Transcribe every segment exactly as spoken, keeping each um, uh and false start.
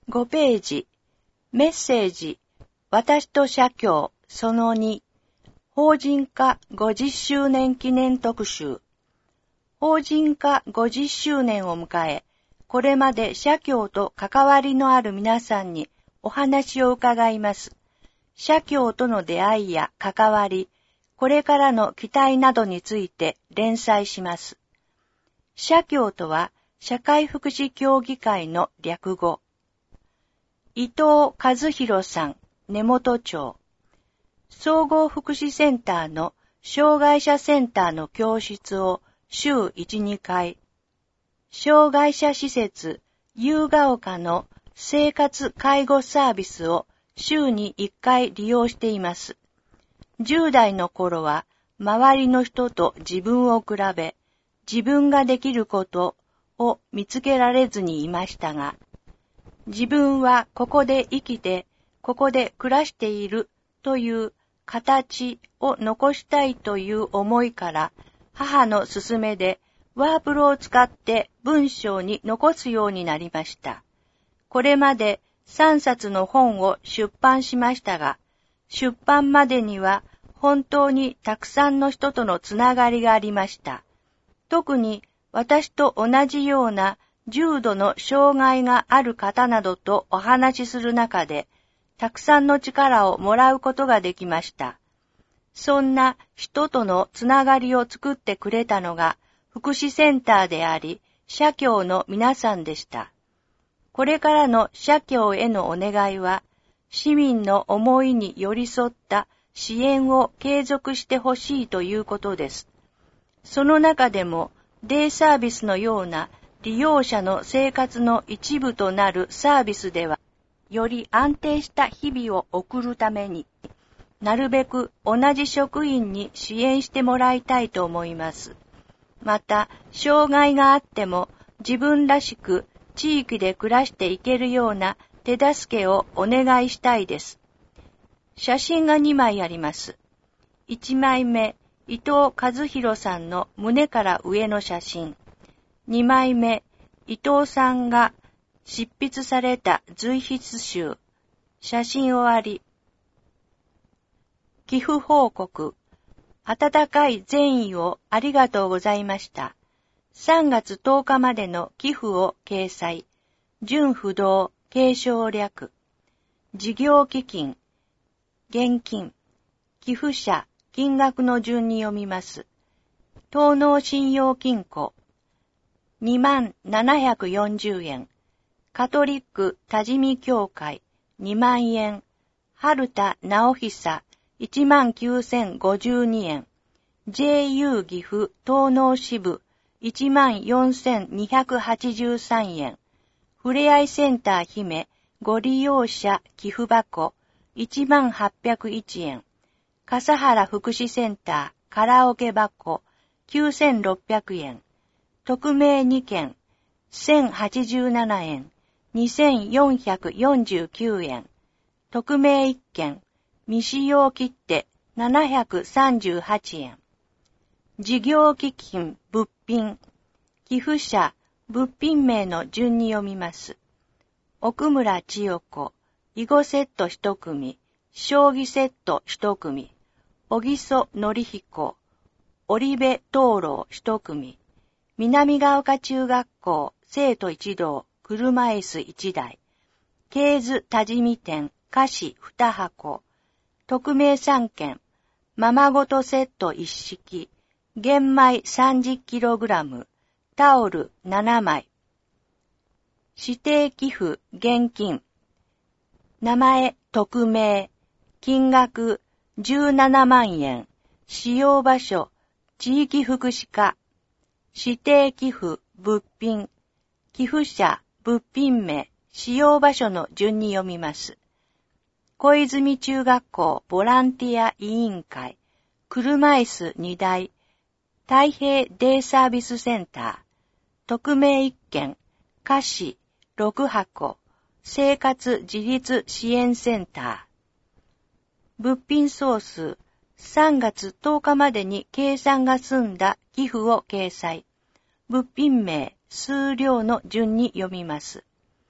ごページ、メッセージ、私と社協そのに、法人化ごじゅっしゅうねん記念特集。法人化ごじゅっしゅうねんを迎え、これまで社協と関わりのある皆さんにお話を伺います。社協との出会いや関わり、これからの期待などについて連載します。社協とは社会福祉協議会の略語。伊藤和弘さん、根本町。総合福祉センターの障害者センターの教室を週いち、にかい。障害者施設、夕ヶ丘の生活介護サービスを週にいっかい利用しています。じゅう代の頃は周りの人と自分を比べ、自分ができることを見つけられずにいましたが、自分はここで生きて、ここで暮らしているという形を残したいという思いから、母の勧めでワープロを使って文章に残すようになりました。これまでさんさつの本を出版しましたが、出版までには本当にたくさんの人とのつながりがありました。特に私と同じような重度の障害がある方などとお話しする中で、たくさんの力をもらうことができました。そんな人とのつながりを作ってくれたのが福祉センターであり、社協の皆さんでした。これからの社協へのお願いは、市民の思いに寄り添った支援を継続してほしいということです。その中でも、デイサービスのような利用者の生活の一部となるサービスでは、より安定した日々を送るために、なるべく同じ職員に支援してもらいたいと思います。また、障害があっても自分らしく地域で暮らしていけるような手助けをお願いしたいです。写真がにまいあります。いちまいめ、伊藤和弘さんの胸から上の写真。にまいめ、伊藤さんが執筆された随筆集。写真終わり。寄付報告。温かい善意をありがとうございました。さんがつとおかまでの寄付を掲載。純不動、継承略。事業基金。現金。寄付者、金額の順に読みます。東農信用金庫。にまんななひゃくよんじゅうえん。カトリック多治見協会にまんえん。春田直久いちまんきゅうせんごじゅうにえん。ジェーユー 岐阜東農支部いちまんよんせんにひゃくはちじゅうさんえん。ふれあいセンター姫ご利用者寄付箱いちまんはっぴゃくいちえん。笠原福祉センターカラオケ箱きゅうせんろっぴゃくえん。匿名にけんせんはちじゅうななえん。にせんよんひゃくよんじゅうきゅうえん。匿名いっけん未使用切手ななひゃくさんじゅうはちえん。事業基金物品。寄付者物品名の順に読みます。奥村千代子、囲碁セット一組、将棋セット一組、小木曽則彦、織部灯籠一組、南ヶ丘中学校生徒一同車椅子一台、京津多治見店菓子二箱、匿名三件、ままごとセット一式、玄米 さんじゅっキログラム、タオルななまい。指定寄付現金。名前匿名。金額じゅうななまんえん。使用場所地域福祉課。指定寄付物品。寄付者物品名使用場所の順に読みます。小泉中学校ボランティア委員会。車椅子にだい。太平デイサービスセンター。匿名いっけん。菓子ろくはこ。生活自立支援センター。物品総数さんがつとおかまでに計算が済んだ寄付を掲載。物品名、数量の順に読みます。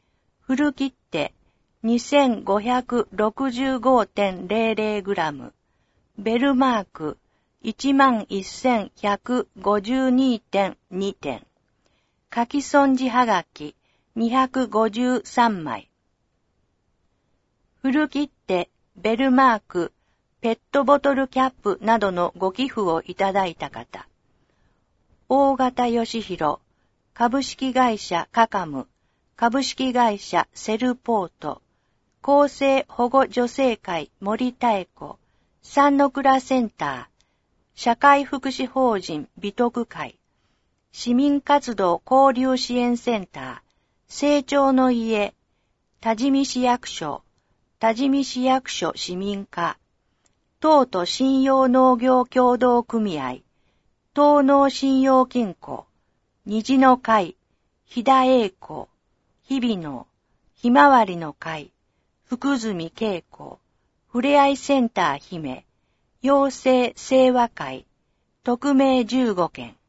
古切手 にせんごひゃくろくじゅうごてんゼロゼログラム、ベルマーク いちまんせんひゃくごじゅうにてんに 点、書き損じはがきにひゃくごじゅうさんまい。古切手、ベルマーク、ペットボトルキャップなどのご寄付をいただいた方。大型義弘、株式会社カカム、株式会社セルポート、厚生保護女性会森妙子、三の倉センター、社会福祉法人美徳会、市民活動交流支援センター、成長の家、多治見市役所、多治見市役所市民課、東都信用農業協同組合、東農信用金庫、虹の会、飛騨栄光、日々の、ひまわりの会、福住恵子、ふれあいセンター姫、養成清和会、匿名じゅうごけん。